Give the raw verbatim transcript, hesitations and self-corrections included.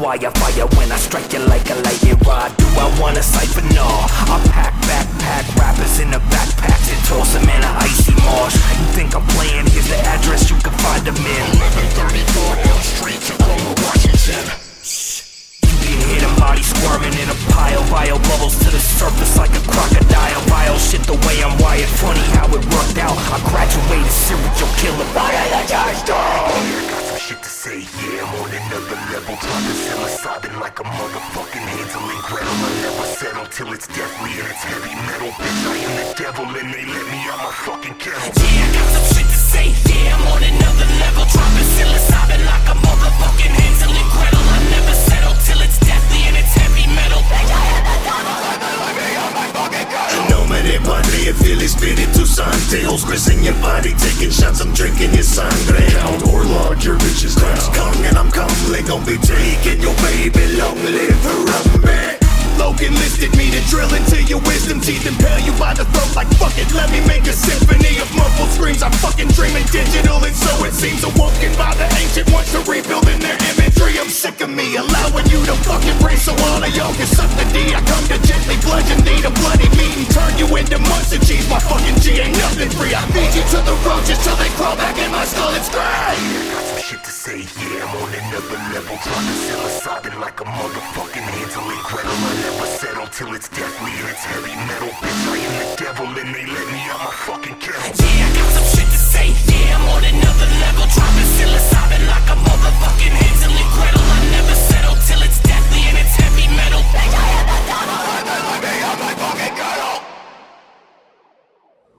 wire fire when I strike you like a lightning rod. Do I wanna cipher? No. I pack backpack rappers in a backpacks and toss them in a icy marsh. You think I'm playing? Here's the address you can find them in. eleven thirty-four L Street, Tacoma, Washington. You can hear them bodies squirming in a pile. Vile bubbles to the surface like a crocodile. Vile shit the way I'm wired. Funny how it worked out. I graduated serial killer. Fire the church down. Shit to say, yeah, I'm on another level. Dropping psilocybin like a motherfucking Hansel and Gretel. I never settle till it's deathly and it's heavy metal. Bitch, I am the devil and they let me out my fucking kennel. Yeah, I got some shit to say, yeah, I'm on another level. Dropping psilocybin like a motherfucking Hansel and Gretel. I never settle till it's deathly and it's heavy metal. Bitch, I am the devil and they let me out my fucking kennel. Nomine Padre et Filii Spiritus Sancti. Hoes in your body, taking shots, I'm drinking your sangre. Count Orlog, your bitch is down. Kung and I'm comely, gon' be taking your baby, long live Harambe. Logan listed me to drill into your wisdom teeth, impale you by the throat like fuck it. Let me make a symphony of muffled screams. I'm fucking dreaming digital, and so it seems awoken by the ancient ones to rebuilding their imagery. I'm sick of me allowing you to fucking breathe, so all of y'all can suck the D. I come to gently bludgeon thee to bloody meat and turn you into munch and cheese. My fucking G ain't nothing free. I feed you to the roaches till they crawl back in my skull and scream. Shit to say, yeah, I'm on another level. Dropping psilocybin like a motherfucking Hansel and Gretel. I never settle till it's deathly and it's heavy metal. Bitch, I am the devil and they let me out my fucking kennel. Yeah, I got some shit to